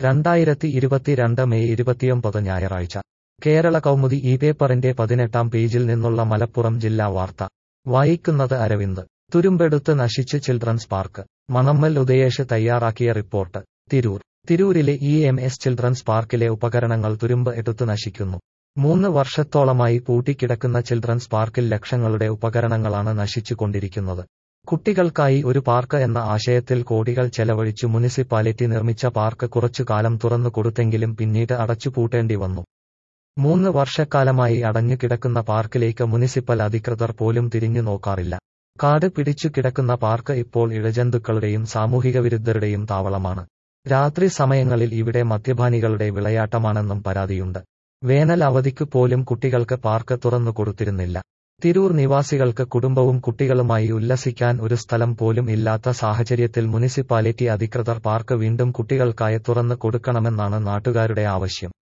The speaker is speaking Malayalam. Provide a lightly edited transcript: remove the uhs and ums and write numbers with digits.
2022 മെയ് 29 ഞായറാഴ്ച കേരള കൗമുദി ഈ പേപ്പറിന്റെ 18-ാം പേജിൽ നിന്നുള്ള മലപ്പുറം ജില്ലാ വാർത്ത വായിക്കുന്നത് അരവിന്ദ്. തുരുമ്പെടുത്ത് നശിച്ച് ചിൽഡ്രൻസ് പാർക്ക്. മണമ്മൽ ഉദയേഷ് തയ്യാറാക്കിയ റിപ്പോർട്ട്. തിരൂരിലെ EMS ചിൽഡ്രൻസ് പാർക്കിലെ ഉപകരണങ്ങൾ തുരുമ്പ് എടുത്ത് നശിക്കുന്നു. 3 വർഷത്തോളമായി പൂട്ടിക്കിടക്കുന്ന ചിൽഡ്രൻസ് പാർക്കിൽ ലക്ഷങ്ങളുടെ ഉപകരണങ്ങളാണ് നശിച്ചുകൊണ്ടിരിക്കുന്നത്. കുട്ടികൾക്കായി ഒരു പാർക്ക് എന്ന ആശയത്തിൽ കോടികൾ ചെലവഴിച്ചു മുനിസിപ്പാലിറ്റി നിർമ്മിച്ച പാർക്ക് കുറച്ചുകാലം തുറന്നു കൊടുത്തെങ്കിലും പിന്നീട് അടച്ചുപൂട്ടേണ്ടി വന്നു. 3 വർഷക്കാലമായി അടഞ്ഞു കിടക്കുന്ന പാർക്കിലേക്ക് മുനിസിപ്പൽ അധികൃതർ പോലും തിരിഞ്ഞു നോക്കാറില്ല. കാട് പിടിച്ചു കിടക്കുന്ന പാർക്ക് ഇപ്പോൾ ഇഴജന്തുക്കളുടെയും സാമൂഹിക വിരുദ്ധരുടെയും താവളമാണ്. രാത്രി സമയങ്ങളിൽ ഇവിടെ മദ്യപാനികളുടെ വിളയാട്ടമാണെന്നും പരാതിയുണ്ട്. വേനൽ അവധിക്ക് പോലും കുട്ടികൾക്ക് പാർക്ക് തുറന്നു കൊടുത്തിരുന്നില്ല. തിരൂർ നിവാസികൾക്ക് കുടുംബവും കുട്ടികളുമായി ഉല്ലസിക്കാൻ ഒരു സ്ഥലം പോലും ഇല്ലാത്ത സാഹചര്യത്തിൽ മുനിസിപ്പാലിറ്റി അധികൃതർ പാർക്ക് വീണ്ടും കുട്ടികൾക്കായി തുറന്നു കൊടുക്കണമെന്നാണ് നാട്ടുകാരുടെ ആവശ്യം.